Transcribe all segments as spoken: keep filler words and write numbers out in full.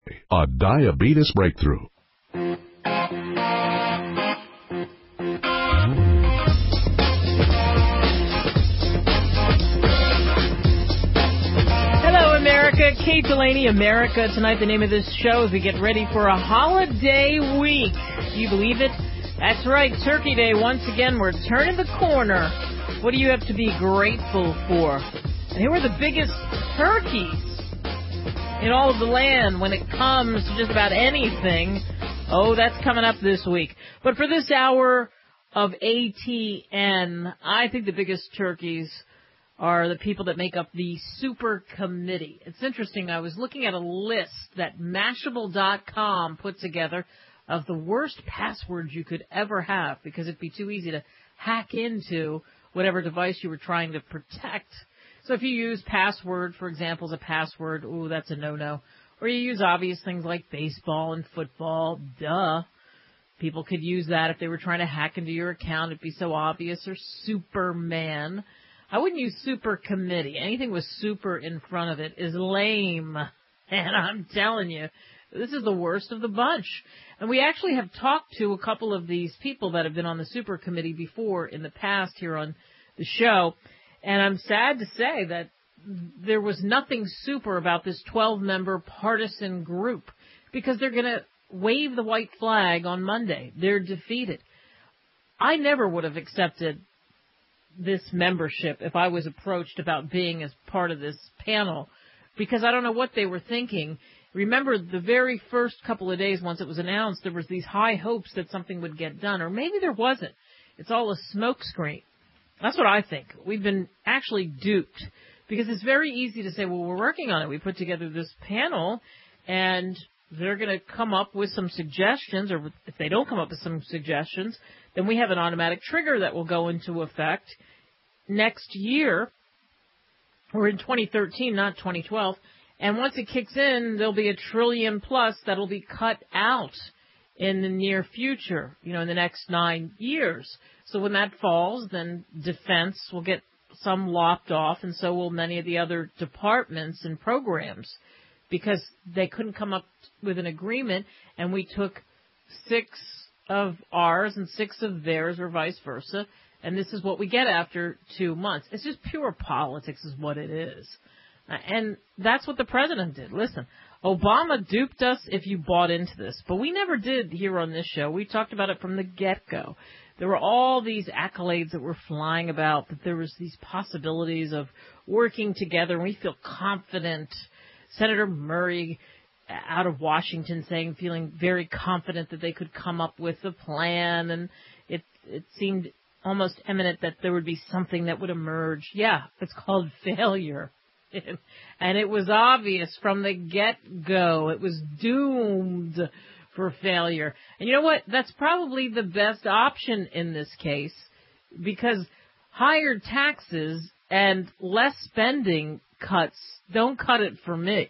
A diabetes breakthrough. Hello, America. Kate Delaney, America Tonight. The name of this show as we get ready for a holiday week. Do you believe it? That's right, Turkey Day. Once again, we're turning the corner. What do you have to be grateful for? And here are the biggest turkeys in all of the land when it comes to just about anything. Oh, that's coming up this week. But for this hour of A T N, I think the biggest turkeys are the people that make up the Super Committee. It's interesting. I was looking at a list that Mashable dot com put together of the worst passwords you could ever have because it'd be too easy to hack into whatever device you were trying to protect. So if you use password, for example, as a password, ooh, that's a no-no. Or you use obvious things like baseball and football, duh. People could use that if they were trying to hack into your account. It'd be so obvious. Or Superman. I wouldn't use Super Committee. Anything with super in front of it is lame. And I'm telling you, this is the worst of the bunch. And we actually have talked to a couple of these people that have been on the Super Committee before in the past here on the show. And I'm sad to say that there was nothing super about this twelve-member partisan group because they're going to wave the white flag on Monday. They're defeated. I never would have accepted this membership if I was approached about being as part of this panel because I don't know what they were thinking. Remember, the very first couple of days once it was announced, there was these high hopes that something would get done, or maybe there wasn't. It's all a smokescreen. That's what I think. We've been actually duped because it's very easy to say, well, we're working on it. We put together this panel, and they're going to come up with some suggestions, or if they don't come up with some suggestions, then we have an automatic trigger that will go into effect next year, or in twenty thirteen, not twenty twelve. And once it kicks in, there'll be a trillion plus that'll be cut out in the near future, you know, in the next nine years. So when that falls, then defense will get some lopped off, and so will many of the other departments and programs, because they couldn't come up with an agreement, and we took six of ours and six of theirs, or vice versa, and this is what we get after two months. It's just pure politics is what it is. And that's what the president did. Listen, Obama duped us if you bought into this, but we never did here on this show. We talked about it from the get-go. There were all these accolades that were flying about, that there was these possibilities of working together, and we feel confident. Senator Murray out of Washington saying, feeling very confident that they could come up with a plan, and it it seemed almost imminent that there would be something that would emerge. Yeah, it's called failure. And it was obvious from the get-go. It was doomed for failure. And you know what? That's probably the best option in this case, because higher taxes and less spending cuts don't cut it for me.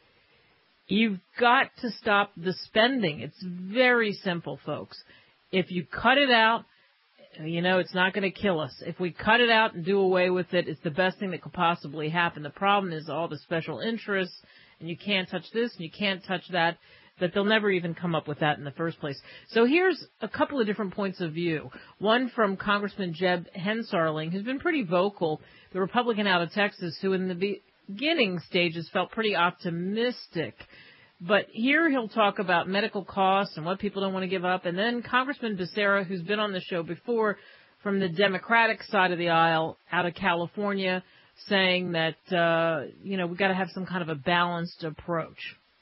You've got to stop the spending. It's very simple, folks. If you cut it out, you know, it's not going to kill us. If we cut it out and do away with it, it's the best thing that could possibly happen. The problem is all the special interests, and you can't touch this and you can't touch that, that they'll never even come up with that in the first place. So here's a couple of different points of view. One from Congressman Jeb Hensarling, who's been pretty vocal, the Republican out of Texas, who in the beginning stages felt pretty optimistic. But here he'll talk about medical costs and what people don't want to give up. And then Congressman Becerra, who's been on the show before from the Democratic side of the aisle out of California, saying that, uh, you know, we've got to have some kind of a balanced approach.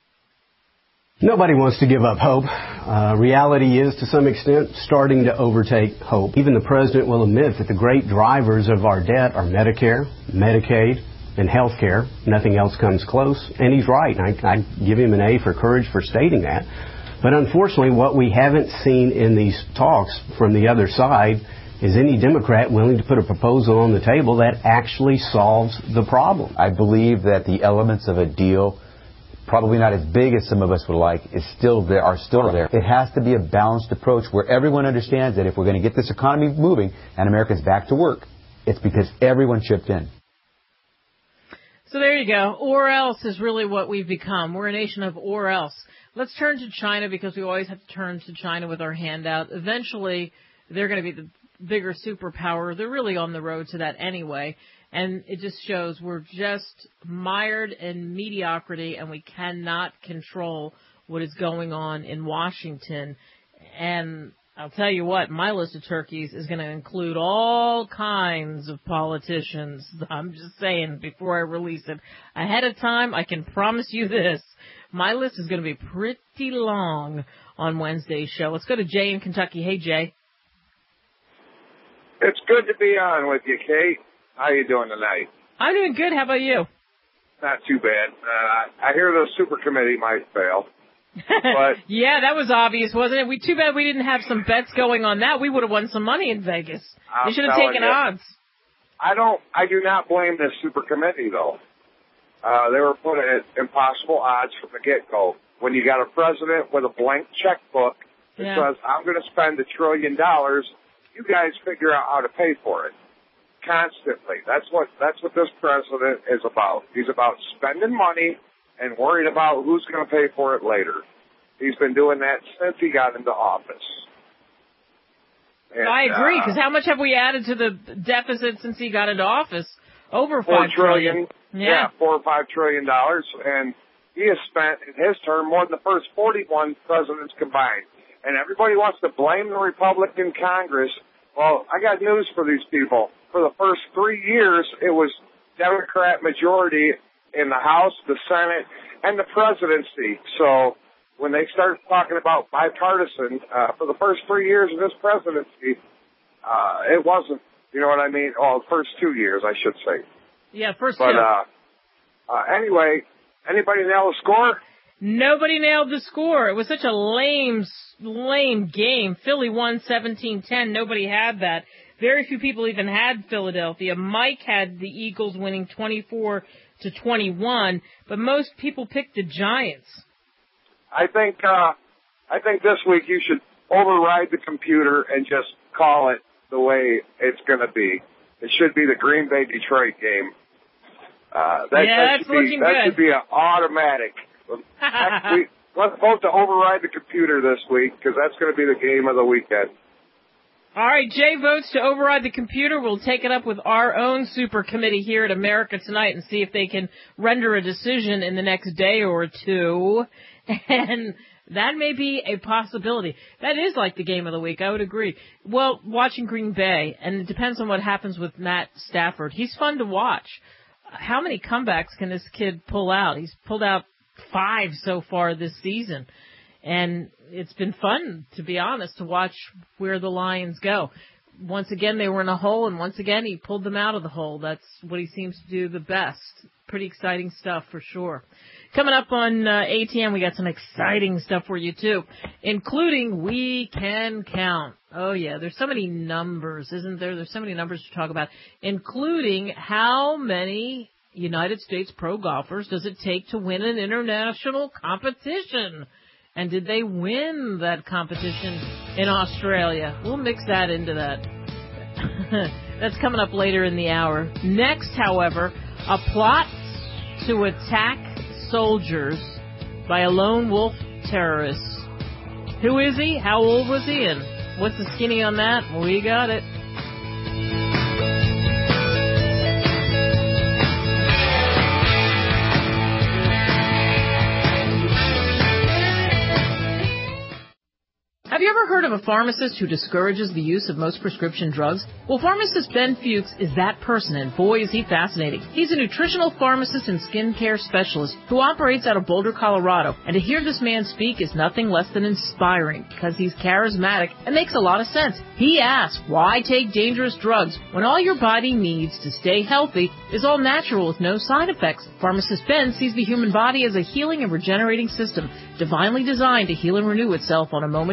Nobody wants to give up hope. Uh, reality is, to some extent, starting to overtake hope. Even the president will admit that the great drivers of our debt are Medicare, Medicaid, and health care. Nothing else comes close. And he's right. I, I give him an A for courage for stating that. But unfortunately, what we haven't seen in these talks from the other side is any Democrat willing to put a proposal on the table that actually solves the problem. I believe that the elements of a deal, probably not as big as some of us would like, is still there, are still there. It has to be a balanced approach where everyone understands that if we're going to get this economy moving and America's back to work, it's because everyone chipped in. So there you go. Or else is really what we've become. We're a nation of or else. Let's turn to China because we always have to turn to China with our hand out. Eventually, they're going to be the bigger superpower. They're really on the road to that anyway. And it just shows we're just mired in mediocrity and we cannot control what is going on in Washington. And I'll tell you what, my list of turkeys is going to include all kinds of politicians. I'm just saying before I release it. Ahead of time, I can promise you this. My list is going to be pretty long on Wednesday's show. Let's go to Jay in Kentucky. Hey, Jay. It's good to be on with you, Kate. How you doing tonight? I'm doing good. How about you? Not too bad. Uh, I hear the super committee might fail. But yeah, that was obvious, wasn't it? We too bad we didn't have some bets going on that. We would have won some money in Vegas. I'm They should have taken you, odds. I don't. I do not blame this super committee though. Uh, they were put at impossible odds from the get-go. When you got a president with a blank checkbook that Yeah. says, "I'm going to spend a trillion dollars," you guys figure out how to pay for it. Constantly. That's what that's what this president is about. He's about spending money and worried about who's going to pay for it later. He's been doing that since he got into office. And, I agree, uh, because how much have we added to the deficit since he got into office? Over four five trillion. trillion. Yeah, four or five trillion dollars, and he has spent in his term more than the first forty-one presidents combined. And everybody wants to blame the Republican Congress. Well, I got news for these people. For the first three years, it was Democrat majority in the House, the Senate, and the presidency. So when they start talking about bipartisan, uh, for the first three years of this presidency, uh, it wasn't, you know what I mean? Oh, the first two years, I should say. Yeah, first But, two. uh, uh, anyway, anybody nail the score? Nobody nailed the score. It was such a lame, lame game. Philly won seventeen ten. Nobody had that. Very few people even had Philadelphia. Mike had the Eagles winning twenty-four to twenty-one, but most people picked the Giants. I think, uh, I think this week you should override the computer and just call it the way it's going to be. It should be the Green Bay Detroit game. Uh, that, Yeah, that that's should be, looking that good. should be an automatic. Next week, let's vote to override the computer this week because that's going to be the game of the weekend. All right, Jay votes to override the computer. We'll take it up with our own super committee here at America Tonight and see if they can render a decision in the next day or two. And that may be a possibility. That is like the game of the week, I would agree. Well, watching Green Bay, and it depends on what happens with Matt Stafford. He's fun to watch. How many comebacks can this kid pull out? He's pulled out five so far this season. And it's been fun, to be honest, to watch where the Lions go. Once again, they were in a hole, and once again, he pulled them out of the hole. That's what he seems to do the best. Pretty exciting stuff for sure. Coming up on uh, A T M, we got some exciting stuff for you, too, including We Can Count. Oh, yeah, there's so many numbers, isn't there? There's so many numbers to talk about, including how many United States pro golfers does it take to win an international competition? And did they win that competition in Australia? We'll mix that into that. That's coming up later in the hour. Next, however, a plot to attack soldiers by a lone wolf terrorist. Who is he? How old was he? And what's the skinny on that? We got it. Have you ever heard of a pharmacist who discourages the use of most prescription drugs? Well, pharmacist Ben Fuchs is that person, and boy, is he fascinating. He's a nutritional pharmacist and skincare specialist who operates out of Boulder, Colorado. And to hear this man speak is nothing less than inspiring because he's charismatic and makes a lot of sense. He asks, why take dangerous drugs when all your body needs to stay healthy is all natural with no side effects? Pharmacist Ben sees the human body as a healing and regenerating system, divinely designed to heal and renew itself on a moment-to-moment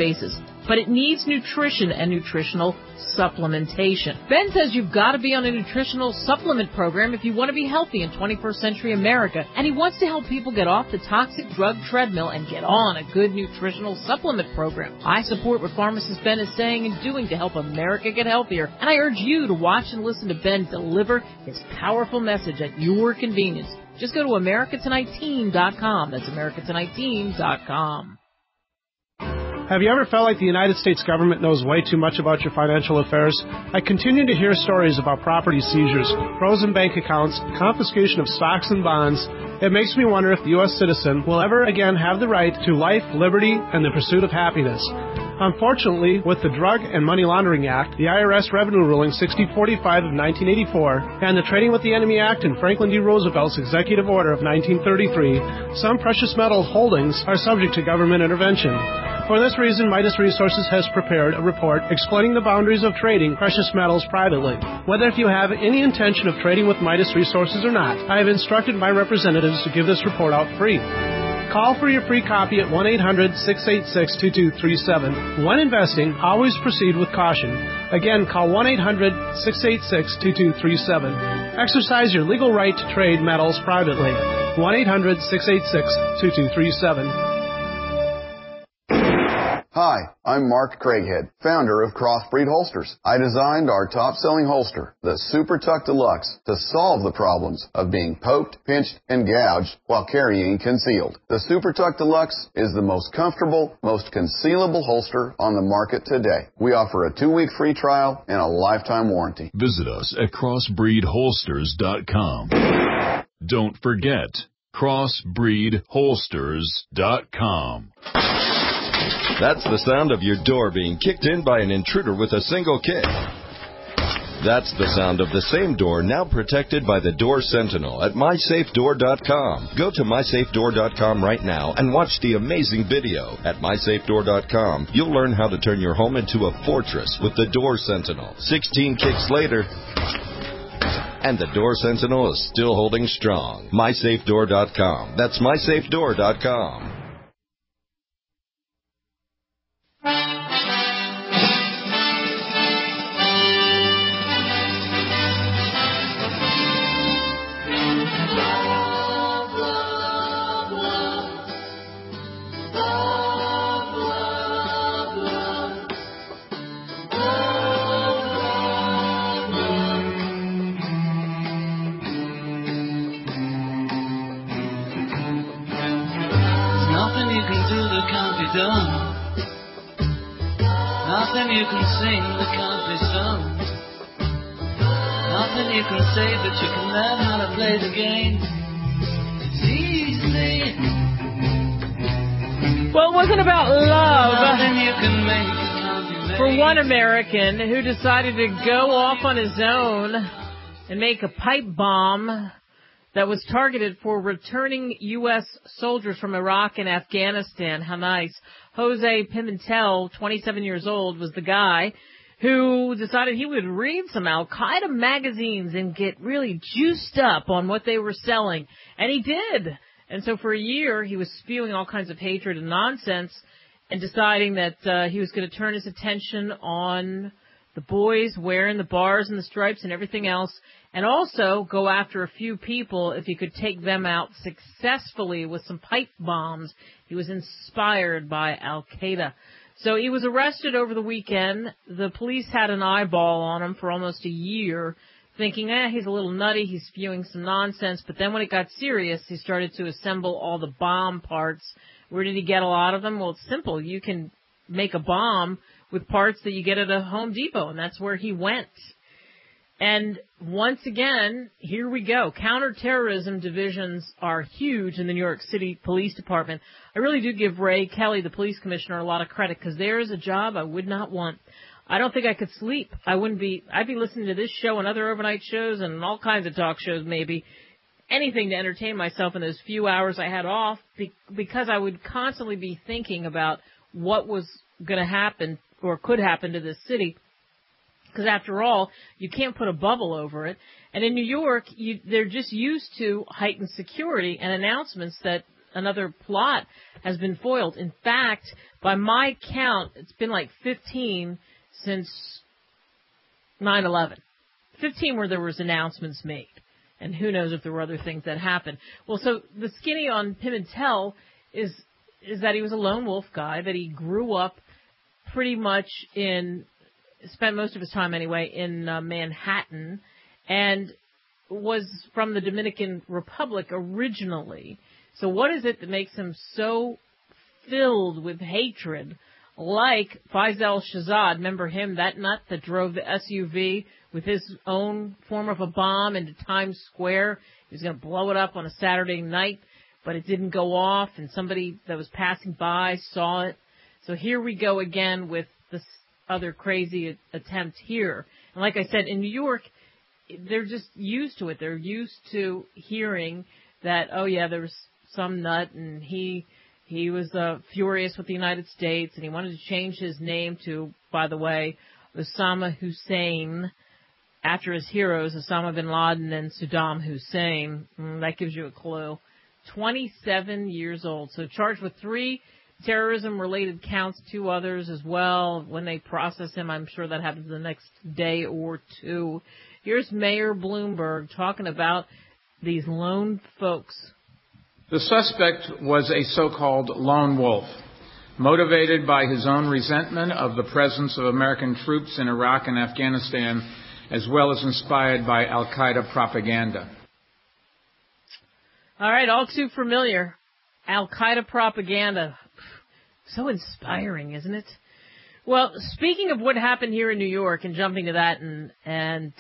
basis, but it needs nutrition and nutritional supplementation. Ben says you've got to be on a nutritional supplement program if you want to be healthy in twenty-first century America, and he wants to help people get off the toxic drug treadmill and get on a good nutritional supplement program. I support what pharmacist Ben is saying and doing to help America get healthier, and I urge you to watch and listen to Ben deliver his powerful message at your convenience. Just go to America Tonight Team dot com. That's America Tonight Team dot com. Have you ever felt like the United States government knows way too much about your financial affairs? I continue to hear stories about property seizures, frozen bank accounts, confiscation of stocks and bonds. It makes me wonder if the U S citizen will ever again have the right to life, liberty, and the pursuit of happiness. Unfortunately, with the Drug and Money Laundering Act, the I R S Revenue Ruling sixty forty-five of nineteen eighty-four, and the Trading with the Enemy Act and Franklin D. Roosevelt's Executive Order of nineteen thirty-three, some precious metal holdings are subject to government intervention. For this reason, Midas Resources has prepared a report explaining the boundaries of trading precious metals privately. Whether if you have any intention of trading with Midas Resources or not, I have instructed my representatives to give this report out free. Call for your free copy at one eight hundred, six eight six, two two three seven. When investing, always proceed with caution. Again, call one eight hundred, six eight six, two two three seven. Exercise your legal right to trade metals privately. one eight hundred, six eight six, two two three seven. Hi, I'm Mark Craighead, founder of Crossbreed Holsters. I designed our top-selling holster, the Super Tuck Deluxe, to solve the problems of being poked, pinched, and gouged while carrying concealed. The Super Tuck Deluxe is the most comfortable, most concealable holster on the market today. We offer a two-week free trial and a lifetime warranty. Visit us at crossbreed holsters dot com. Don't forget, crossbreed holsters dot com. That's the sound of your door being kicked in by an intruder with a single kick. That's the sound of the same door now protected by the Door Sentinel at my safe door dot com. Go to my safe door dot com right now and watch the amazing video. At my safe door dot com, you'll learn how to turn your home into a fortress with the Door Sentinel. sixteen kicks later, and the Door Sentinel is still holding strong. my safe door dot com. That's my safe door dot com. Nothing you can sing that can't be sung. Nothing you can say, but you can learn how to play the game. It's easy. Well, it wasn't about love. Nothing you can make that can't be made. For one American who decided to go off on his own and make a pipe bomb that was targeted for returning U S soldiers from Iraq and Afghanistan. How nice. Jose Pimentel, twenty-seven years old, was the guy who decided he would read some Al-Qaeda magazines and get really juiced up on what they were selling. And he did. And so for a year, he was spewing all kinds of hatred and nonsense and deciding that uh, he was going to turn his attention on the boys wearing the bars and the stripes and everything else, and also go after a few people if he could take them out successfully with some pipe bombs. He was inspired by Al-Qaeda. So he was arrested over the weekend. The police had an eyeball on him for almost a year, thinking, eh, he's a little nutty, he's spewing some nonsense. But then when it got serious, he started to assemble all the bomb parts. Where did he get a lot of them? Well, it's simple. You can make a bomb with parts that you get at a Home Depot, and that's where he went. And once again, here we go. Counterterrorism divisions are huge in the New York City Police Department. I really do give Ray Kelly, the police commissioner, a lot of credit, because there is a job I would not want. I don't think I could sleep. I wouldn't be, I'd be listening to this show and other overnight shows and all kinds of talk shows maybe, anything to entertain myself in those few hours I had off, because I would constantly be thinking about what was going to happen or could happen to this city. Because after all, you can't put a bubble over it. And in New York, you, they're just used to heightened security and announcements that another plot has been foiled. In fact, by my count, it's been like fifteen since nine eleven. fifteen where there was announcements made. And who knows if there were other things that happened. Well, so the skinny on Pimentel is is that he was a lone wolf guy, that he grew up pretty much in, spent most of his time anyway, in uh, Manhattan, and was from the Dominican Republic originally. So what is it that makes him so filled with hatred, like Faisal Shahzad? Remember him, that nut that drove the S U V with his own form of a bomb into Times Square? He was going to blow it up on a Saturday night, but it didn't go off, and somebody that was passing by saw it. So here we go again with this other crazy attempt here. And like I said, in New York, they're just used to it. They're used to hearing that, oh, yeah, there was some nut, and he he was uh, furious with the United States, and he wanted to change his name to, by the way, Osama Hussein, after his heroes, Osama bin Laden and Saddam Hussein. Mm, that gives you a clue. twenty-seven years old. So charged with three terrorism-related counts, two others as well. When they process him, I'm sure that happens the next day or two. Here's Mayor Bloomberg talking about these lone folks. The suspect was a so-called lone wolf, motivated by his own resentment of the presence of American troops in Iraq and Afghanistan, as well as inspired by al-Qaeda propaganda. All right, all too familiar. Al-Qaeda propaganda. So inspiring, isn't it? Well, speaking of what happened here in New York, and jumping to that, and and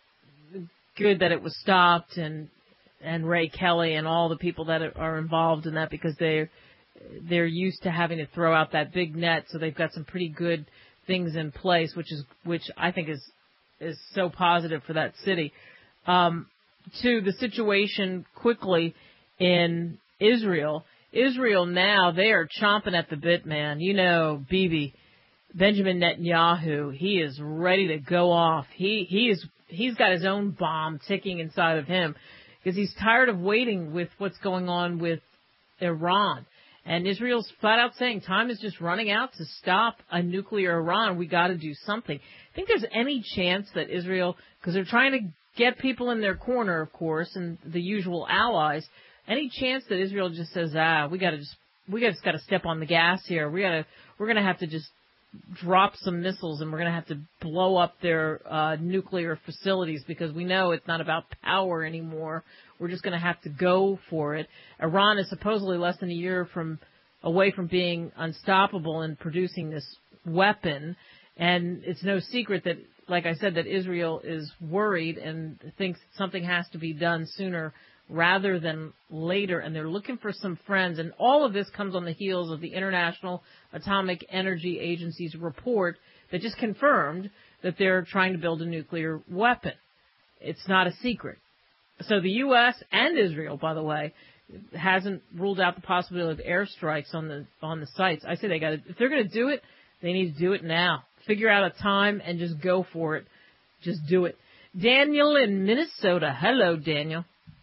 good that it was stopped, and and Ray Kelly and all the people that are involved in that, because they're they're used to having to throw out that big net, so they've got some pretty good things in place, which is which I think is is so positive for that city. Um, to the situation quickly in Israel. Israel now, they are chomping at the bit, man. You know, Bibi, Benjamin Netanyahu, he is ready to go off. He he is he's got his own bomb ticking inside of him, because he's tired of waiting with what's going on with Iran. And Israel's flat out saying time is just running out to stop a nuclear Iran. We got to do something. I think there's any chance that Israel, because they're trying to get people in their corner, of course, and the usual allies. Any chance that Israel just says, ah, we got to just we just got to step on the gas here. We got to we're going to have to just drop some missiles, and we're going to have to blow up their uh, nuclear facilities, because we know it's not about power anymore. We're just going to have to go for it. Iran is supposedly less than a year from away from being unstoppable and producing this weapon, and it's no secret that, like I said, that Israel is worried and thinks something has to be done sooner rather than later, and they're looking for some friends. And all of this comes on the heels of the International Atomic Energy Agency's report that just confirmed that they're trying to build a nuclear weapon. It's not a secret. So the U S and Israel, by the way, hasn't ruled out the possibility of airstrikes on the on the sites. I say they got to, if they're going to do it, they need to do it now. Figure out a time and just go for it. Just do it. Daniel in Minnesota. Hello, Daniel.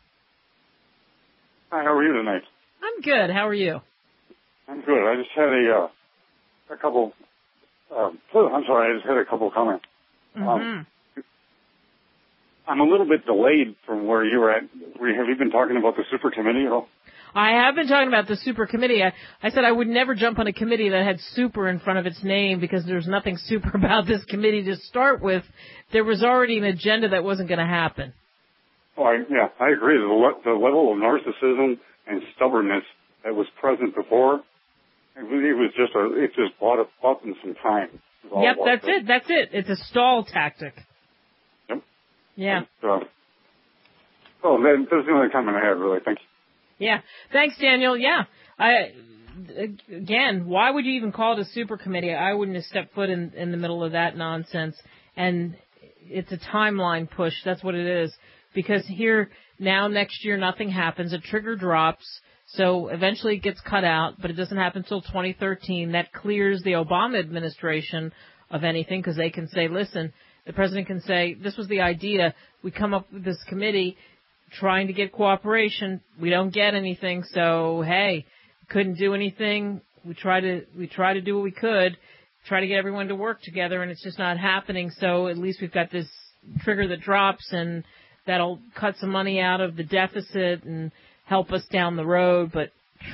Hi, how are you tonight? I'm good. How are you? I'm good. I just had a uh, a couple. Um, I'm sorry. I just had a couple of comments. Mm-hmm. Um, I'm a little bit delayed from where you were at. Have you been talking about the super committee at all? I have been talking about the super committee. I, I said I would never jump on a committee that had super in front of its name, because there's nothing super about this committee to start with. There was already an agenda that wasn't going to happen. Oh, I, yeah, I agree. The, le- the level of narcissism and stubbornness that was present before, it was just a, it just bought, a, bought them some time. Yep, that's it. That's it. It's a stall tactic. Yep. Yeah. And, uh, oh, that, that's the only comment I have, really. Thank you. Yeah. Thanks, Daniel. Yeah. I, again, why would you even call it a super committee? I wouldn't have stepped foot in, in the middle of that nonsense. And it's a timeline push. That's what it is. Because here, now, next year, nothing happens. A trigger drops. So eventually it gets cut out, but it doesn't happen until twenty thirteen. That clears the Obama administration of anything, because they can say, listen, the president can say, this was the idea. We come up with this committee, trying to get cooperation. We don't get anything, so hey, couldn't do anything. We try to we try to do what we could, try to get everyone to work together, and it's just not happening. So at least we've got this trigger that drops, and that'll cut some money out of the deficit and help us down the road. But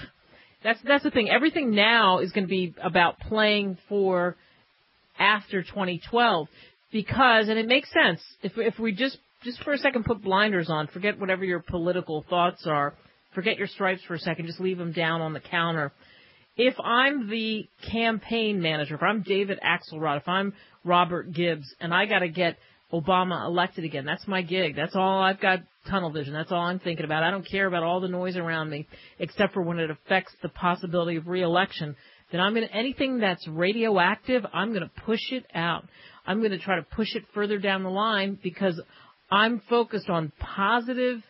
that's that's the thing. Everything now is going to be about playing for after twenty twelve, because, and it makes sense, if if we just just for a second put blinders on, forget whatever your political thoughts are, forget your stripes for a second, just leave them down on the counter. If I'm the campaign manager, if I'm David Axelrod, if I'm Robert Gibbs, and I got to get Obama elected again, that's my gig. That's all I've got, tunnel vision. That's all I'm thinking about. I don't care about all the noise around me, except for when it affects the possibility of re-election. Then I'm going to, anything that's radioactive, I'm going to push it out. I'm going to try to push it further down the line, because I'm focused on positive,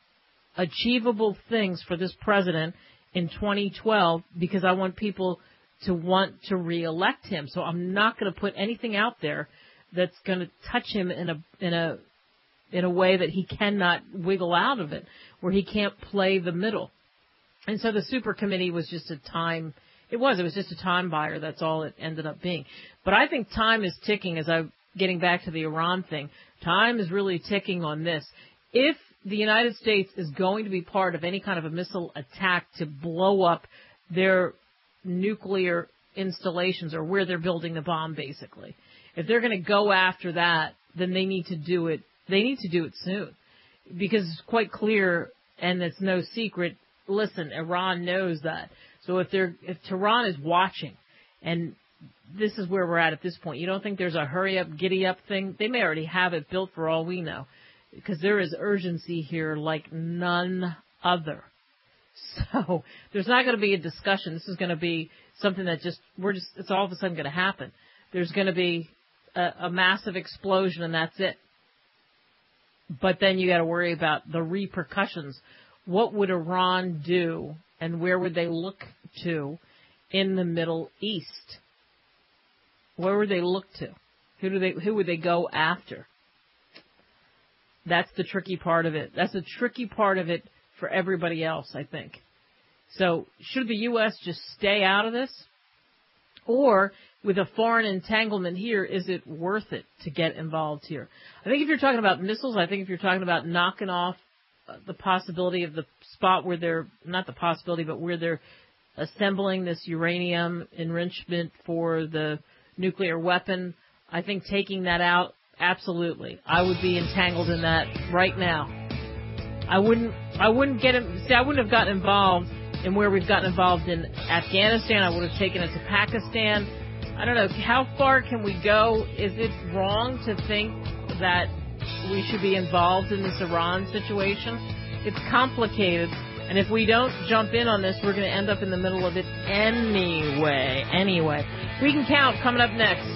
achievable things for this president in twenty twelve, because I want people to want to re-elect him. So I'm not going to put anything out there that's going to touch him in a in a in a way that he cannot wiggle out of it, where he can't play the middle. And so the super committee was just a time. It was. It was just a time buyer. That's all it ended up being. But I think time is ticking. As I'm getting back to the Iran thing, time is really ticking on this. If the United States is going to be part of any kind of a missile attack to blow up their nuclear installations, or where they're building the bomb, basically, if they're going to go after that, then they need to do it. They need to do it soon, because it's quite clear, and it's no secret. Listen, Iran knows that. So if they're, if Tehran is watching, and this is where we're at at this point, you don't think there's a hurry up, giddy up thing? They may already have it built for all we know, because there is urgency here like none other. So there's not going to be a discussion. This is going to be something that just, we're just, it's all of a sudden going to happen. There's going to be a, a massive explosion, and that's it. But then you got to worry about the repercussions. What would Iran do, and where would they look to in the Middle East? Where would they look to? Who do they? Who would they go after? That's the tricky part of it. That's the tricky part of it for everybody else, I think. So should the U S just stay out of this? Or with a foreign entanglement here, is it worth it to get involved here? I think if you're talking about missiles, I think if you're talking about knocking off the possibility of the spot where they're, not the possibility, but where they're assembling this uranium enrichment for the nuclear weapon, I think taking that out, absolutely. I would be entangled in that right now. I wouldn't, I wouldn't get, see, I wouldn't have gotten involved in where we've gotten involved in Afghanistan. I would have taken it to Pakistan. I don't know, how far can we go? Is it wrong to think that we should be involved in this Iran situation? It's complicated, and if we don't jump in on this, we're going to end up in the middle of it anyway. Anyway, We Can Count coming up next.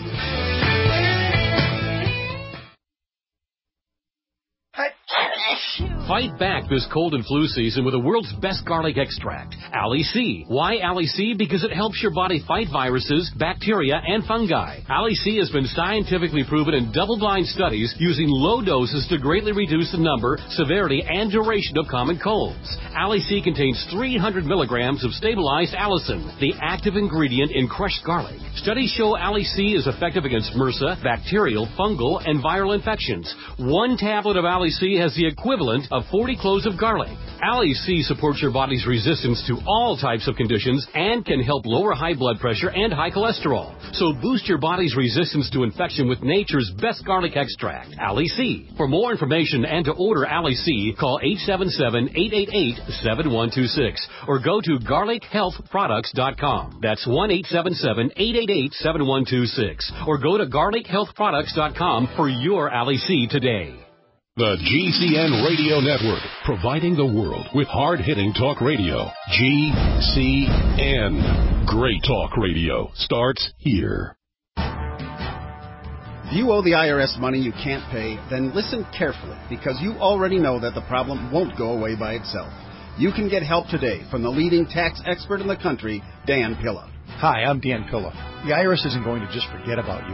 Fight back this cold and flu season with the world's best garlic extract, Ali C. Why Ali C? Because it helps your body fight viruses, bacteria, and fungi. Ali C has been scientifically proven in double-blind studies using low doses to greatly reduce the number, severity, and duration of common colds. Ali C contains three hundred milligrams of stabilized allicin, the active ingredient in crushed garlic. Studies show Ali C is effective against MRSA, bacterial, fungal, and viral infections. One tablet of Ali C has the equivalent of forty cloves of garlic. Ali C supports your body's resistance to all types of conditions and can help lower high blood pressure and high cholesterol. So boost your body's resistance to infection with nature's best garlic extract, Ali C. For more information and to order Ali C, call eight seven seven, eight eight eight, seven one two six or go to garlic health products dot com. That's one eight seven seven, eight eight eight, seven one two six or go to garlic health products dot com for your Ali C today. The G C N Radio Network, providing the world with hard-hitting talk radio. G C N. Great talk radio starts here. If you owe the I R S money you can't pay, then listen carefully, because you already know that the problem won't go away by itself. You can get help today from the leading tax expert in the country, Dan Pilla. Hi, I'm Dan Pilla. The I R S isn't going to just forget about you.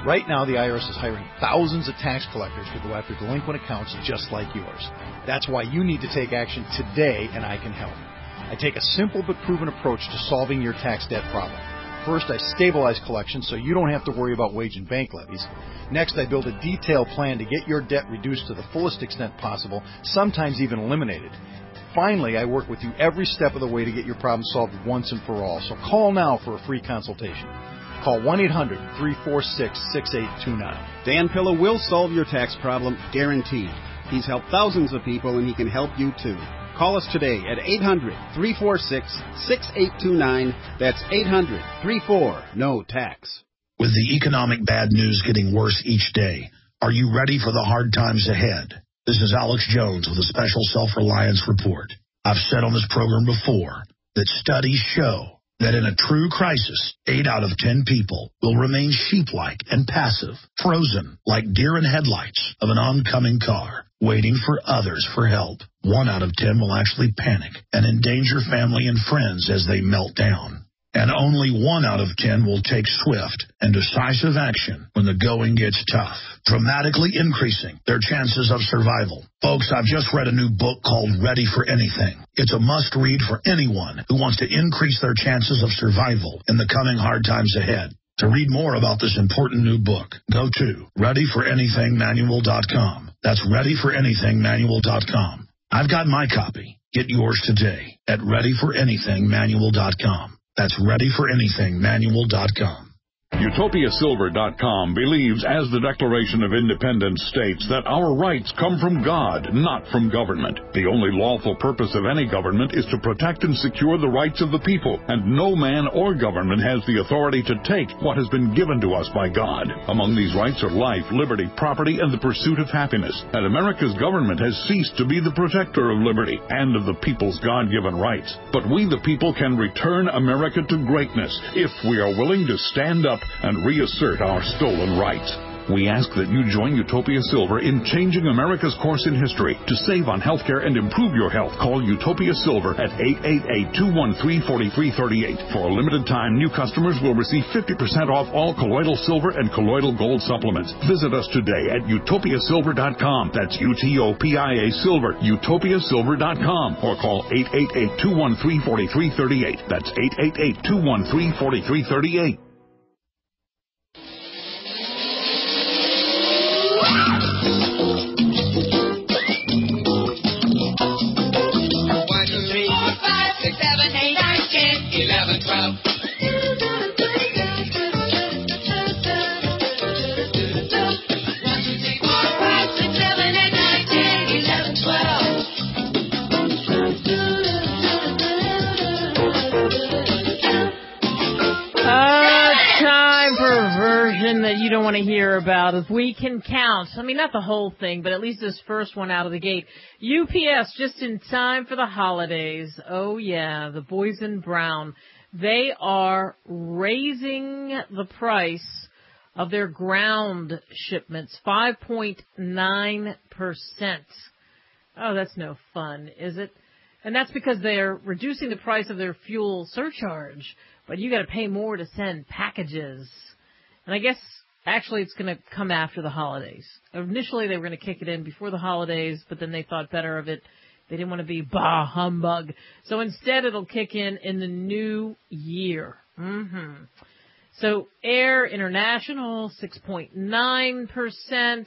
Right now, the I R S is hiring thousands of tax collectors to go after delinquent accounts just like yours. That's why you need to take action today, and I can help. I take a simple but proven approach to solving your tax debt problem. First, I stabilize collections so you don't have to worry about wage and bank levies. Next, I build a detailed plan to get your debt reduced to the fullest extent possible, sometimes even eliminated. Finally, I work with you every step of the way to get your problem solved once and for all. So call now for a free consultation. Call one eight hundred, three four six, six eight two nine. Dan Pilla will solve your tax problem, guaranteed. He's helped thousands of people, and he can help you too. Call us today at eight hundred, three four six, six eight two nine. That's eight hundred, three four, N O tax. With the economic bad news getting worse each day, are you ready for the hard times ahead? This is Alex Jones with a special self-reliance report. I've said on this program before that studies show that in a true crisis, eight out of ten people will remain sheep-like and passive, frozen like deer in headlights of an oncoming car, waiting for others for help. One out of ten will actually panic and endanger family and friends as they melt down. And only one out of ten will take swift and decisive action when the going gets tough, dramatically increasing their chances of survival. Folks, I've just read a new book called Ready for Anything. It's a must-read for anyone who wants to increase their chances of survival in the coming hard times ahead. To read more about this important new book, go to ready for anything manual dot com. That's ready for anything manual dot com. I've got my copy. Get yours today at ready for anything manual dot com. That's ready for anything manual dot com. Utopia Silver dot com believes, as the Declaration of Independence states, that our rights come from God, not from government. The only lawful purpose of any government is to protect and secure the rights of the people, and no man or government has the authority to take what has been given to us by God. Among these rights are life, liberty, property, and the pursuit of happiness. And America's government has ceased to be the protector of liberty and of the people's God-given rights. But we, the people, can return America to greatness if we are willing to stand up and reassert our stolen rights. We ask that you join Utopia Silver in changing America's course in history. To save on healthcare and improve your health, call Utopia Silver at eight eight eight, two one three, four three three eight. For a limited time, new customers will receive fifty percent off all colloidal silver and colloidal gold supplements. Visit us today at Utopia Silver dot com. That's U T O P I A Silver, Utopia Silver dot com. Or call eight eight eight, two one three, four three three eight. That's eight eight eight, two one three, four three three eight. That you don't want to hear about. If we can count, I mean, not the whole thing, but at least this first one out of the gate. U P S just in time for the holidays. Oh yeah, the boys in brown. They are raising the price of their ground shipments five point nine percent. Oh, that's no fun, is it? And that's because they're reducing the price of their fuel surcharge, but you got to pay more to send packages. And I guess, actually, it's going to come after the holidays. Initially, they were going to kick it in before the holidays, but then they thought better of it. They didn't want to be bah humbug. So instead, it'll kick in in the new year. Mm-hmm. So Air International, six point nine percent.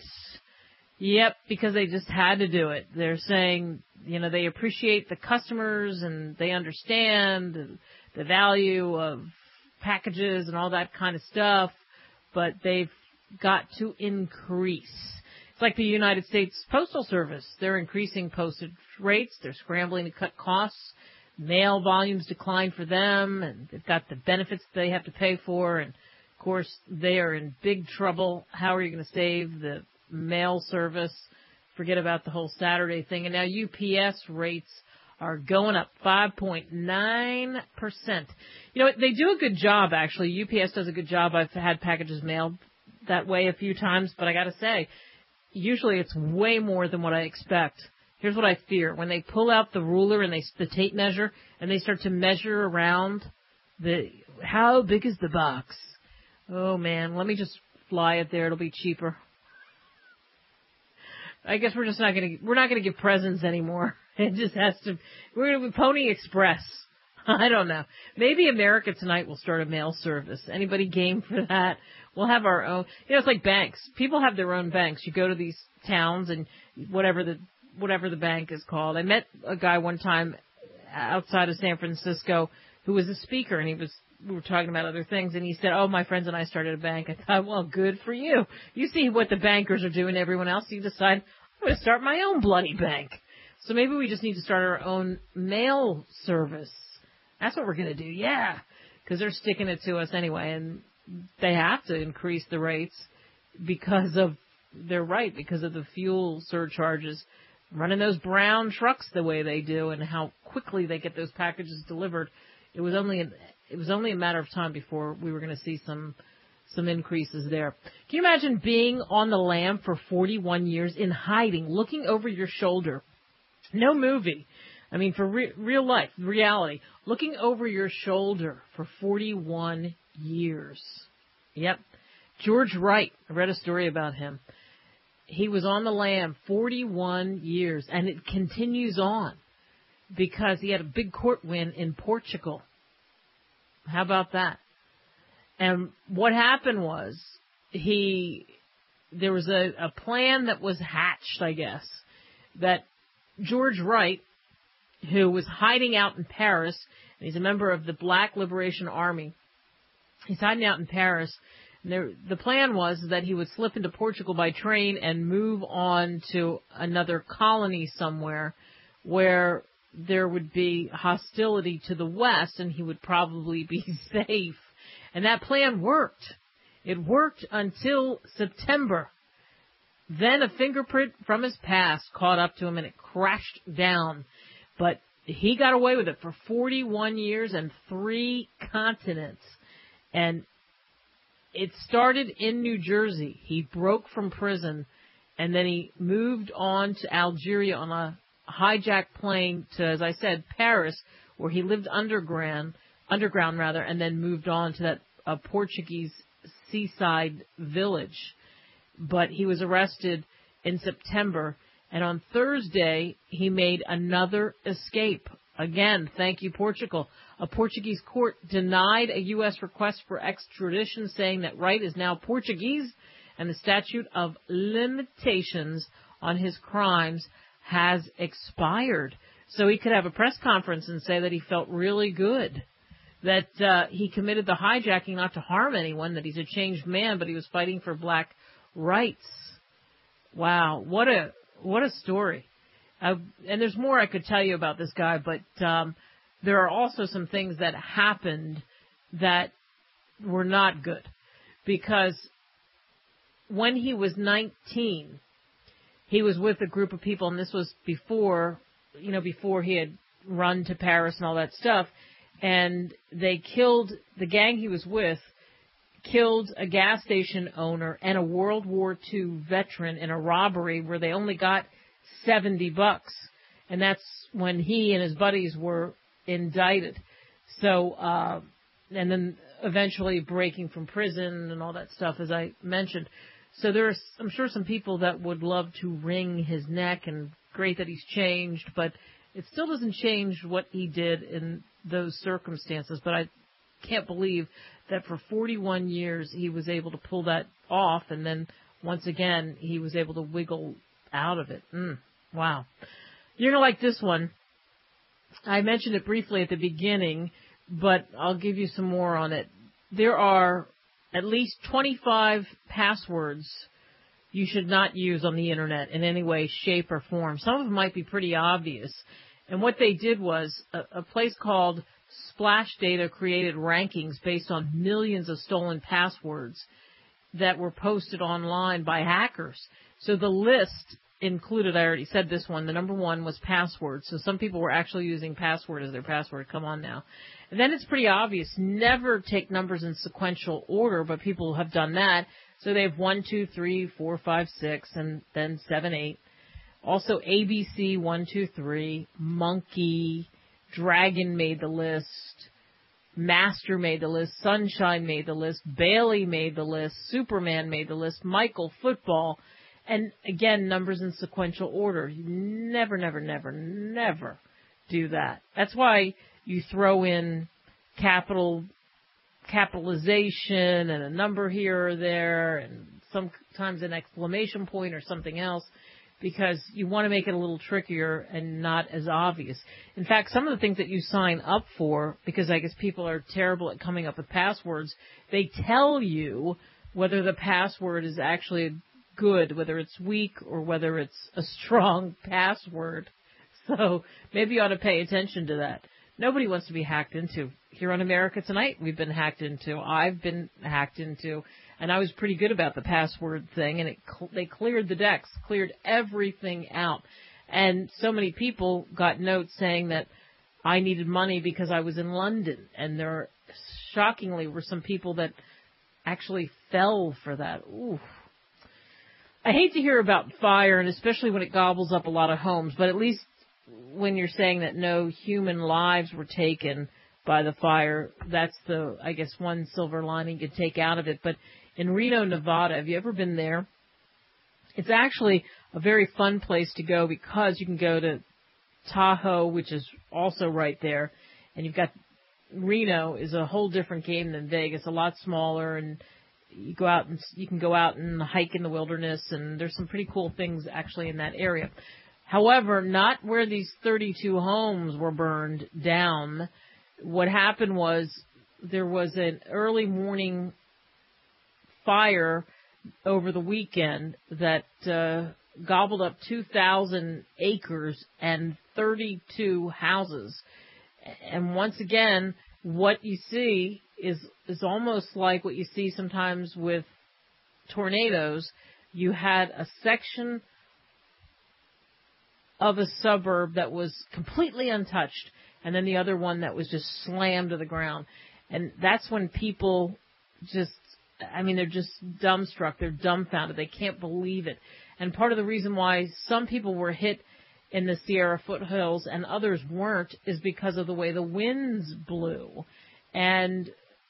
Yep, because they just had to do it. They're saying, you know, they appreciate the customers and they understand the value of packages and all that kind of stuff. But they've got to increase. It's like the United States Postal Service. They're increasing postage rates. They're scrambling to cut costs. Mail volumes decline for them, and they've got the benefits they have to pay for. And, of course, they are in big trouble. How are you going to save the mail service? Forget about the whole Saturday thing. And now U P S rates are going up five point nine percent. You know, they do a good job, actually. U P S does a good job. I've had packages mailed that way a few times, but I got to say, usually it's way more than what I expect. Here's what I fear. When they pull out the ruler and they the tape measure and they start to measure around the how big is the box? Oh, man, let me just fly it there. It'll be cheaper. I guess we're just not going to, we're not going to give presents anymore. It just has to, we're going to be Pony Express. I don't know. Maybe America Tonight will start a mail service. Anybody game for that? We'll have our own. You know, it's like banks. People have their own banks. You go to these towns and whatever the whatever the bank is called. I met a guy one time outside of San Francisco who was a speaker, and he was we were talking about other things, and he said, "Oh, my friends and I started a bank." I thought, well, good for you. You see what the bankers are doing to everyone else. You decide, I'm going to start my own bloody bank. So maybe we just need to start our own mail service. That's what we're going to do, yeah, because they're sticking it to us anyway, and they have to increase the rates because of, they're right, because of the fuel surcharges, running those brown trucks the way they do and how quickly they get those packages delivered. It was only a, it was only a matter of time before we were going to see some some increases there. Can you imagine being on the lam for forty-one years in hiding, looking over your shoulder? No movie. I mean, for re- real life, reality, looking over your shoulder for forty-one years. Yep. George Wright, I read a story about him. He was on the lam forty-one years, and it continues on because he had a big court win in Portugal. How about that? And what happened was he, there was a, a plan that was hatched, I guess, that George Wright, who was hiding out in Paris, and he's a member of the Black Liberation Army. He's hiding out in Paris. And there, the plan was that he would slip into Portugal by train and move on to another colony somewhere where there would be hostility to the West, and he would probably be safe. And that plan worked. It worked until September. Then a fingerprint from his past caught up to him, and it crashed down. But he got away with it for forty-one years and three continents. And it started in New Jersey. He broke from prison, and then he moved on to Algeria on a hijacked plane to, as I said, Paris, where he lived underground, underground rather, and then moved on to that uh, Portuguese seaside village. But he was arrested in September. And on Thursday, he made another escape. Again, thank you, Portugal. A Portuguese court denied a U S request for extradition, saying that Wright is now Portuguese and the statute of limitations on his crimes has expired. So he could have a press conference and say that he felt really good, that uh, he committed the hijacking not to harm anyone, that he's a changed man, but he was fighting for black rights. Wow, what a what a story. Uh, and there's more I could tell you about this guy, but um, there are also some things that happened that were not good. Because when he was nineteen, he was with a group of people, and this was before, you know, before he had run to Paris and all that stuff, and they killed, the gang he was with, killed a gas station owner and a World War Two veteran in a robbery where they only got seventy bucks. And that's when he and his buddies were indicted. So, uh, and then eventually breaking from prison and all that stuff, as I mentioned. So there's, I'm sure, some people that would love to wring his neck, and great that he's changed, but it still doesn't change what he did in those circumstances. But I can't believe that for forty-one years he was able to pull that off, and then once again he was able to wiggle out of it. Mm, wow. You're going to like this one. I mentioned it briefly at the beginning, but I'll give you some more on it. There are at least twenty-five passwords you should not use on the Internet in any way, shape, or form. Some of them might be pretty obvious. And what they did was a, a place called Splash Data created rankings based on millions of stolen passwords that were posted online by hackers. So the list included, I already said this one, the number one was password. So some people were actually using password as their password. Come on now. And then it's pretty obvious. Never take numbers in sequential order, but people have done that. So they have one, two, three, four, five, six, and then seven, eight. Also A B C, one, two, three, monkey, dragon made the list, Master made the list. Sunshine made the list. Bailey made the list. Superman made the list. Michael, football. And again, numbers in sequential order. You never, never, never, never do that. That's why you throw in capital, capitalization and a number here or there and sometimes an exclamation point or something else, because you want to make it a little trickier and not as obvious. In fact, some of the things that you sign up for, because I guess people are terrible at coming up with passwords, they tell you whether the password is actually good, whether it's weak or whether it's a strong password. So maybe you ought to pay attention to that. Nobody wants to be hacked into. Here on America Tonight, we've been hacked into. I've been hacked into. And I was pretty good about the password thing, and it cl- they cleared the decks, cleared everything out. And so many people got notes saying that I needed money because I was in London. And there, shockingly, were some people that actually fell for that. Ooh. I hate to hear about fire, and especially when it gobbles up a lot of homes, but at least when you're saying that no human lives were taken by the fire, that's the, I guess, one silver lining you take out of it. But in Reno, Nevada, have you ever been there? It's actually a very fun place to go because you can go to Tahoe, which is also right there, and you've got Reno is a whole different game than Vegas, a lot smaller, and you go out and you can go out and hike in the wilderness, and there's some pretty cool things actually in that area. However, not where these thirty-two homes were burned down. What happened was there was an early morning fire over the weekend that uh, gobbled up two thousand acres and thirty-two houses. And once again, what you see is is almost like what you see sometimes with tornadoes. You had a section of a suburb that was completely untouched, and then the other one that was just slammed to the ground. And that's when people just, I mean, they're just dumbstruck. They're dumbfounded. They can't believe it. And part of the reason why some people were hit in the Sierra foothills and others weren't is because of the way the winds blew. And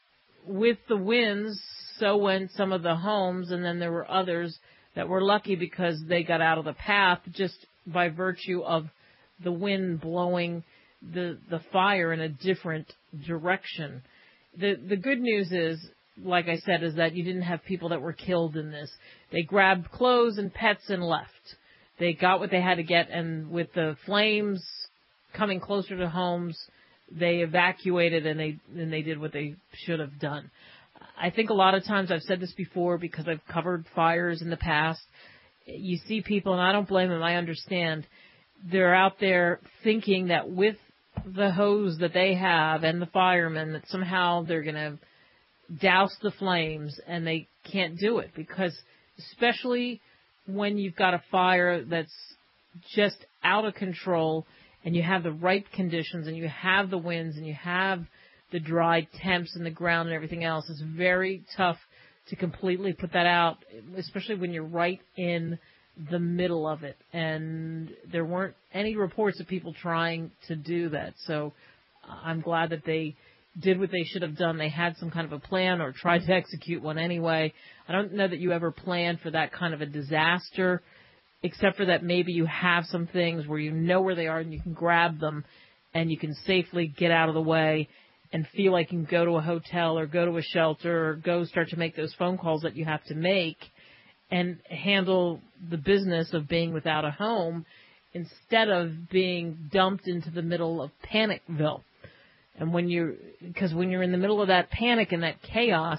with the winds, so went some of the homes, and then there were others that were lucky because they got out of the path just by virtue of the wind blowing the the fire in a different direction. The the good news is, like I said, is that you didn't have people that were killed in this. They grabbed clothes and pets and left. They got what they had to get, and with the flames coming closer to homes, they evacuated and they and they did what they should have done. I think a lot of times, I've said this before because I've covered fires in the past, you see people, and I don't blame them, I understand, they're out there thinking that with the hose that they have and the firemen, that somehow they're going to douse the flames, and they can't do it, because especially when you've got a fire that's just out of control and you have the right conditions and you have the winds and you have the dry temps in the ground and everything else, it's very tough to completely put that out, especially when you're right in the middle of it. And there weren't any reports of people trying to do that. So I'm glad that they did what they should have done. They had some kind of a plan or tried to execute one anyway. I don't know that you ever plan for that kind of a disaster, except for that maybe you have some things where you know where they are and you can grab them and you can safely get out of the way and feel like you can go to a hotel or go to a shelter or go start to make those phone calls that you have to make and handle the business of being without a home instead of being dumped into the middle of Panicville. And when you're, because when you're in the middle of that panic and that chaos,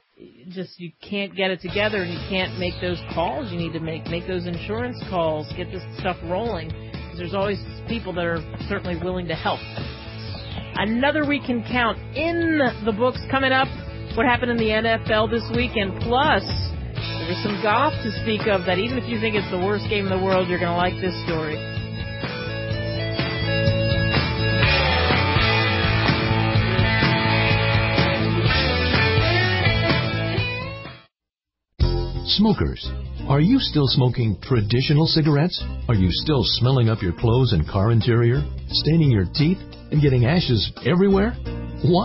just you can't get it together and you can't make those calls you need to make, make those insurance calls, get this stuff rolling. Because there's always people that are certainly willing to help. Another week can count in the books coming up. What happened in the N F L this weekend? Plus, there's some golf to speak of that even if you think it's the worst game in the world, you're going to like this story. Smokers, are you still smoking traditional cigarettes? Are you still smelling up your clothes and car interior, staining your teeth, and getting ashes everywhere? Why?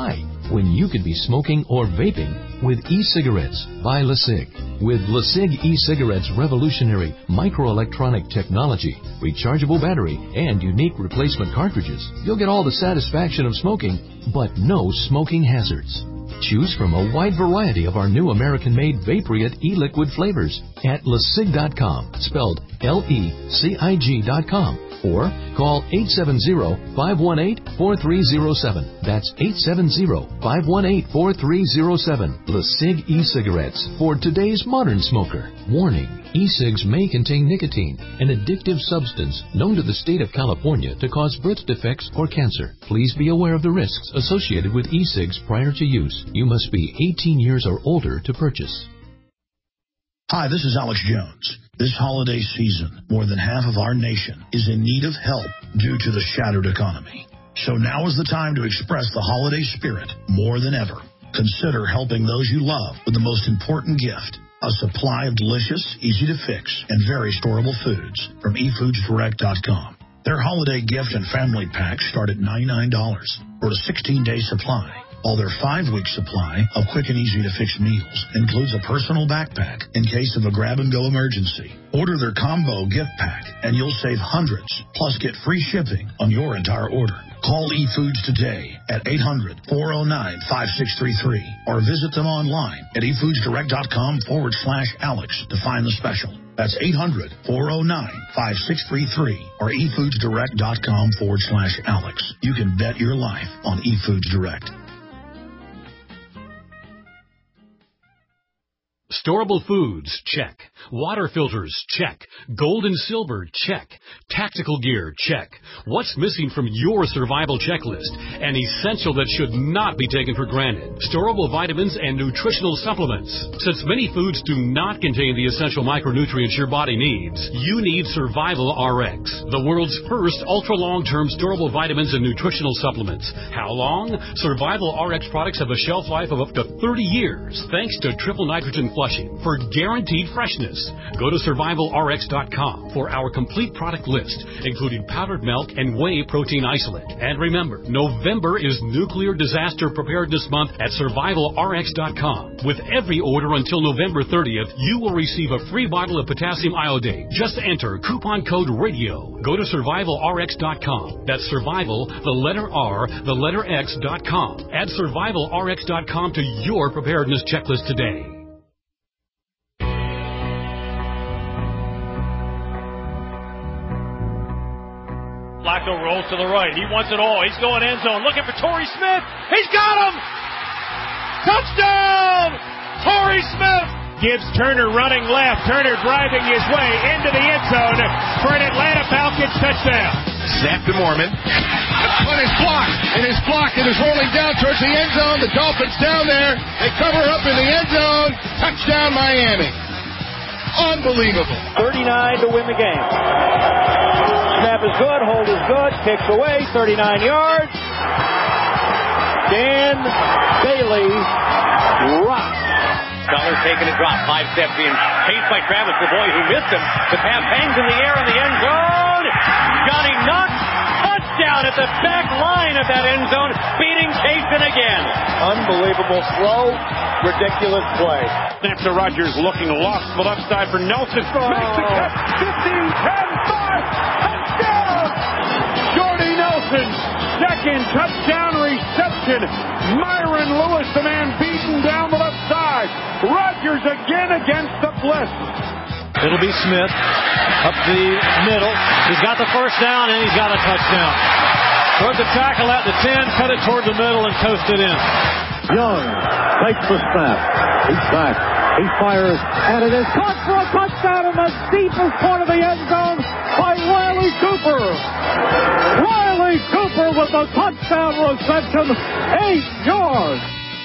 when you could be smoking or vaping with e-cigarettes by LeSig. With LeSig e-cigarettes' revolutionary microelectronic technology, rechargeable battery, and unique replacement cartridges, you'll get all the satisfaction of smoking, but no smoking hazards. Choose from a wide variety of our new American-made Vaporite e-liquid flavors at lesig dot com, spelled L E C I G dot com, or call eight seven zero, five one eight, four three zero seven. That's eight seven zero, five one eight, four three zero seven. LeSig e-cigarettes for today's modern smoker. Warning. E-cigs may contain nicotine, an addictive substance known to the state of California to cause birth defects or cancer. Please be aware of the risks associated with e-cigs prior to use. You must be eighteen years or older to purchase. Hi, this is Alex Jones. This holiday season, more than half of our nation is in need of help due to the shattered economy. So now is the time to express the holiday spirit more than ever. Consider helping those you love with the most important gift. A supply of delicious, easy-to-fix, and very storable foods from e foods direct dot com. Their holiday gift and family packs start at ninety-nine dollars for a sixteen-day supply. While their five-week supply of quick and easy-to-fix meals includes a personal backpack in case of a grab-and-go emergency. Order their combo gift pack, and you'll save hundreds, plus get free shipping on your entire order. Call eFoods today at eight hundred, four oh nine, five six three three or visit them online at e foods direct dot com forward slash Alex to find the special. That's eight hundred, four oh nine, five six three three or e foods direct dot com forward slash Alex. You can bet your life on eFoods Direct. Storable foods, check. Water filters, check. Gold and silver, check. Tactical gear, check. What's missing from your survival checklist? An essential that should not be taken for granted. Storable vitamins and nutritional supplements. Since many foods do not contain the essential micronutrients your body needs, you need Survival R X, the world's first ultra-long-term storable vitamins and nutritional supplements. How long? Survival R X products have a shelf life of up to thirty years, thanks to triple nitrogen flushing for guaranteed freshness. Go to survival R X dot com for our complete product list, including powdered milk and whey protein isolate. And remember, November is Nuclear Disaster Preparedness Month at survival R X dot com. With every order until November thirtieth, you will receive a free bottle of potassium iodate. Just enter coupon code RADIO. Go to survival R X dot com. That's survival, the letter R, the letter X dot com. Add survival R X dot com to your preparedness checklist today. Flacco rolls to the right. He wants it all. He's going end zone. Looking for Torrey Smith. He's got him! Touchdown! Torrey Smith! Gibbs Turner running left. Turner driving his way into the end zone for an Atlanta Falcons touchdown. Snap to Mormon. But it's blocked. It is blocked. It is rolling down towards the end zone. The Dolphins down there. They cover up in the end zone. Touchdown Miami. Unbelievable. thirty-nine to win the game. Snap is good, hold is good, kicks away, thirty-nine yards. Dan Bailey rocks. Dollar taking a drop, five steps in, chased by Travis, the boy who missed him. The pass hangs in the air in the end zone. Johnny Nutt, touchdown at the back line of that end zone, beating Cason again. Unbelievable, slow, ridiculous play. Snap to Rodgers, looking lost, but upside for Nelson. Oh. Makes the catch, fifteen, ten, five, touchdown! Jordy Nelson, second touchdown reception. Myron Lewis, the man beaten down the left side. Rodgers again against the blitz. It'll be Smith up the middle. He's got the first down and he's got a touchdown. Toward the tackle at the ten, cut it toward the middle and coast it in. Young takes the snap. He's back. He fires and it is caught for a touchdown in the deepest part of the end zone by Riley Cooper. Riley Cooper with a touchdown reception, eight yards.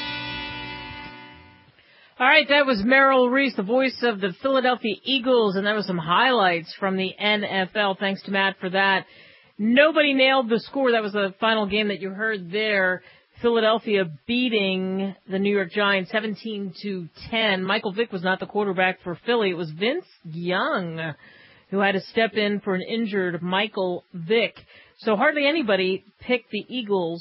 All right, that was Merrill Reese, the voice of the Philadelphia Eagles, and that was some highlights from the N F L. Thanks to Matt for that. Nobody nailed the score. That was the final game that you heard there. Philadelphia beating the New York Giants seventeen to ten. Michael Vick was not the quarterback for Philly. It was Vince Young who had to step in for an injured Michael Vick. So hardly anybody picked the Eagles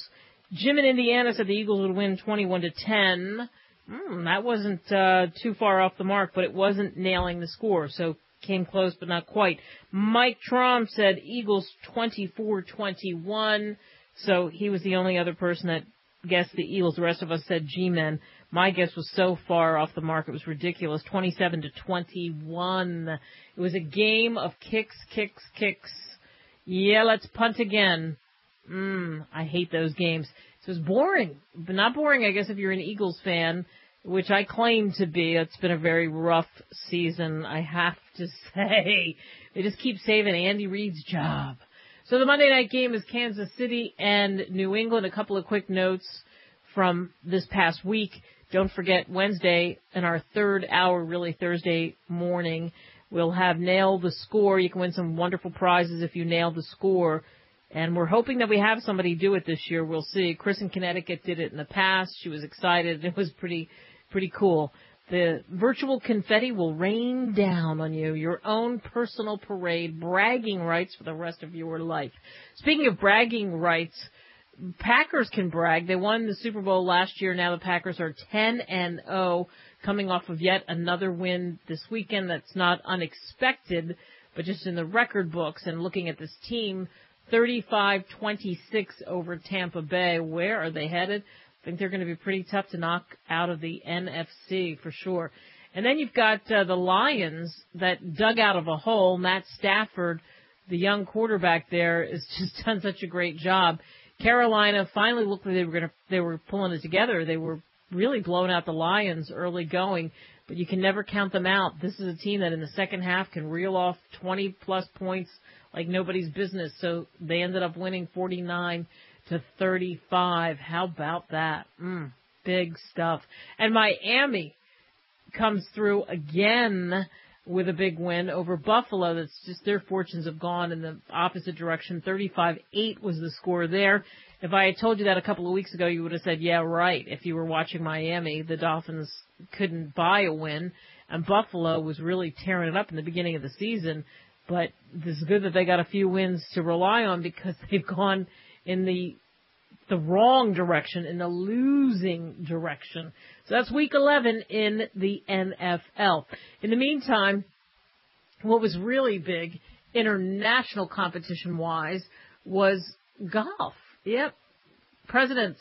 Jim in Indiana said the Eagles would win twenty-one to ten. Mm, that wasn't uh, too far off the mark, but it wasn't nailing the score, so came close but not quite. Mike Trom said Eagles twenty-four twenty-one, so he was the only other person that guessed the Eagles. The rest of us said G-Men. My guess was so far off the mark, it was ridiculous. twenty-seven to twenty-one. It was a game of kicks, kicks, kicks. Yeah, let's punt again. Mmm, I hate those games. So it's boring, but not boring, I guess, if you're an Eagles fan, which I claim to be. It's been a very rough season, I have to say. They just keep saving Andy Reid's job. So the Monday night game is Kansas City and New England. A couple of quick notes from this past week. Don't forget, Wednesday, in our third hour, really Thursday morning, we'll have Nail the Score. You can win some wonderful prizes if you nail the score. And we're hoping that we have somebody do it this year. We'll see. Chris in Connecticut did it in the past. She was excited. It was pretty, pretty cool. The virtual confetti will rain down on you. Your own personal parade, bragging rights for the rest of your life. Speaking of bragging rights, Packers can brag. They won the Super Bowl last year. Now the Packers are ten and oh, coming off of yet another win this weekend. That's not unexpected, but just in the record books and looking at this team, thirty-five twenty-six over Tampa Bay. Where are they headed? I think they're going to be pretty tough to knock out of the N F C for sure. And then you've got uh, the Lions that dug out of a hole. Matt Stafford, the young quarterback there, has just done such a great job. Carolina finally looked like they were going to, they were pulling it together. They were really blowing out the Lions early going, but you can never count them out. This is a team that in the second half can reel off twenty plus points like nobody's business. So they ended up winning forty-nine to thirty-five. How about that? Mm, big stuff. And Miami comes through again with a big win over Buffalo. That's just their fortunes have gone in the opposite direction. thirty-five eight was the score there. If I had told you that a couple of weeks ago, you would have said, yeah, right. If you were watching Miami, the Dolphins couldn't buy a win, and Buffalo was really tearing it up in the beginning of the season. But this is good that they got a few wins to rely on because they've gone in the the wrong direction, in the losing direction. So that's week eleven in the N F L. In the meantime, what was really big, international competition-wise, was golf. Yep. President's,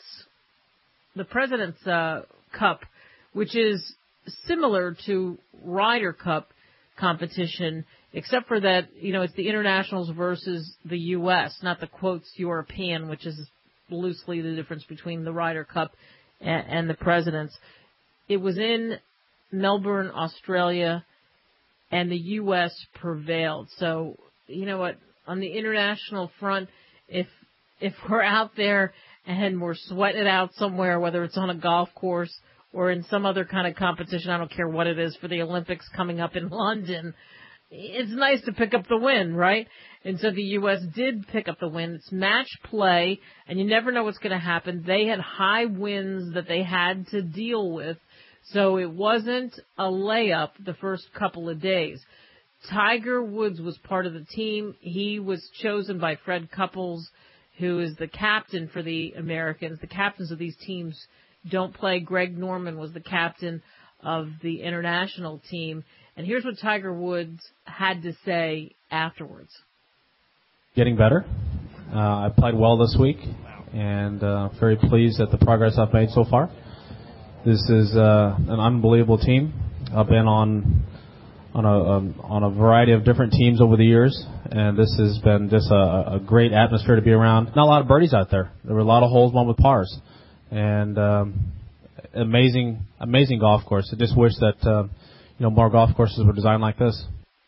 the President's uh, Cup, which is similar to Ryder Cup competition, except for that, you know, it's the internationals versus the U S, not the quotes European, which is loosely the difference between the Ryder Cup and, and the President's. It was in Melbourne, Australia, and the U S prevailed. So, you know what, on the international front, if if we're out there and we're sweating it out somewhere, whether it's on a golf course or in some other kind of competition, I don't care what it is, for the Olympics coming up in London, it's nice to pick up the win, right? And so the U S did pick up the win. It's match play, and you never know what's going to happen. They had high winds that they had to deal with, so it wasn't a layup the first couple of days. Tiger Woods was part of the team. He was chosen by Fred Couples, who is the captain for the Americans. The captains of these teams don't play. Greg Norman was the captain of the international team. And here's what Tiger Woods had to say afterwards. Getting better. Uh, I played well this week, and uh, very pleased at the progress I've made so far. This is uh, an unbelievable team. I've been on on a um, on a variety of different teams over the years, and this has been just a, a great atmosphere to be around. Not a lot of birdies out there. There were a lot of holes won with pars, and um, amazing amazing golf course. I just wish that uh, you know more golf courses were designed like this.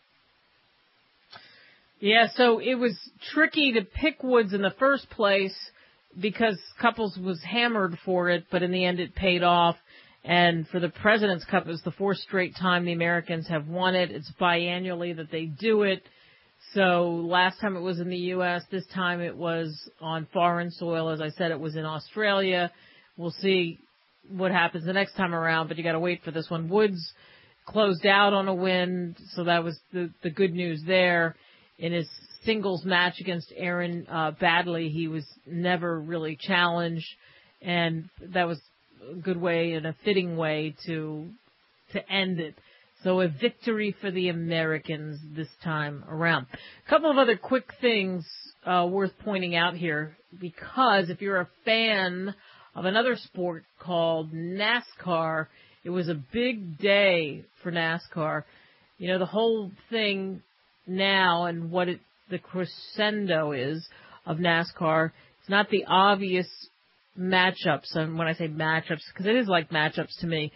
Yeah, so it was tricky to pick Woods in the first place because Couples was hammered for it, but in the end it paid off. And for the President's Cup, it was the fourth straight time the Americans have won it. It's biannually that they do it. So last time it was in the U S, this time it was on foreign soil. As I said, it was in Australia. We'll see what happens the next time around, but you got to wait for this one. Woods closed out on a win, so that was the, the good news there. In his singles match against Aaron uh, Baddeley, he was never really challenged. and that was a good way and a fitting way to to end it. So a victory for the Americans this time around. A couple of other quick things uh, worth pointing out here, because if you're a fan of another sport called NASCAR, it was a big day for NASCAR. You know, the whole thing now and what it, the crescendo is of NASCAR, it's not the obvious matchups. And when I say matchups, because it is like matchups to me,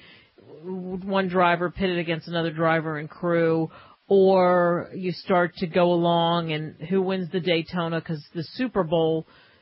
one driver pitted against another driver and crew, or you start to go along and who wins the Daytona, because the Super Bowl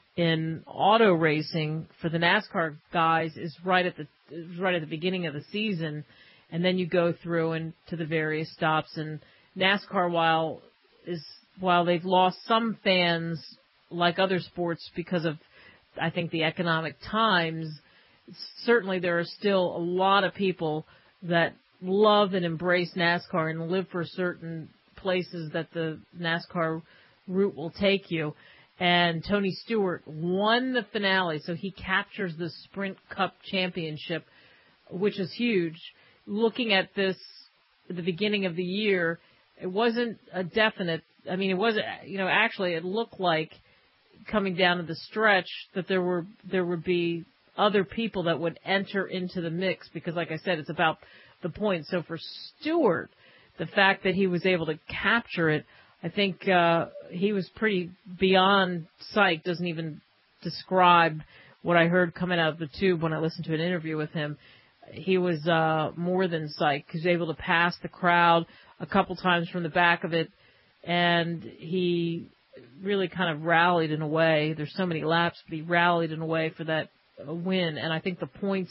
in auto racing for the NASCAR guys is right at the is right at the beginning of the season, and then you go through and to the various stops. And NASCAR, while is while they've lost some fans like other sports because of, I think, the economic times, certainly there are still a lot of people that love and embrace NASCAR and live for certain places that the NASCAR route will take you. And Tony Stewart won the finale, so he captures the Sprint Cup championship, which is huge. Looking at this at the beginning of the year, it wasn't a definite. I mean, it wasn't, you know, actually it looked like coming down to the stretch that there were there would be other people that would enter into the mix, because, like I said, it's about the points. So for Stewart, the fact that he was able to capture it, I think uh, he was pretty beyond psyched. Doesn't even describe what I heard coming out of the tube when I listened to an interview with him. He was uh, more than psyched. He was able to pass the crowd a couple times from the back of it, and he really kind of rallied in a way. There's so many laps, but he rallied in a way for that win. And I think the points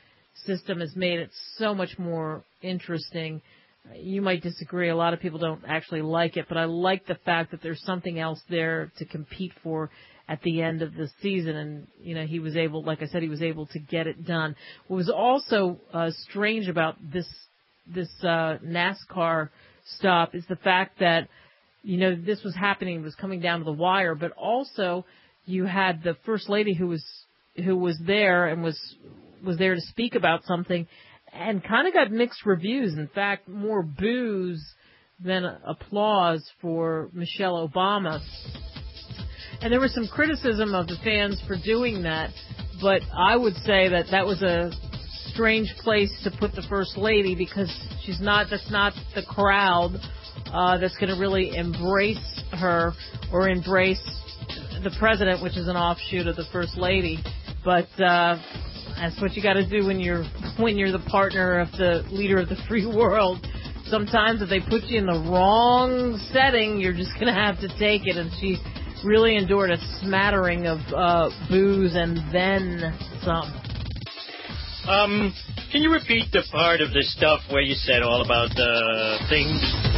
system has made it so much more interesting. You might disagree. A lot of people don't actually like it, but I like the fact that there's something else there to compete for at the end of the season. And, you know, he was able, like I said, he was able to get it done. What was also uh, strange about this this uh, NASCAR stop is the fact that, you know, this was happening, it was coming down to the wire, but also you had the First Lady who was who was there and was was there to speak about something, and kind of got mixed reviews. In fact, more boos than applause for Michelle Obama. And there was some criticism of the fans for doing that, but I would say that that was a strange place to put the First Lady, because she's not, that's not the crowd uh, that's going to really embrace her or embrace the President, which is an offshoot of the First Lady. But uh, that's what you got to do when you're when you're the partner of the leader of the free world. Sometimes if they put you in the wrong setting, you're just going to have to take it. And she really endured a smattering of uh, boos and then some. Um, can you repeat the part of the stuff where you said all about the things?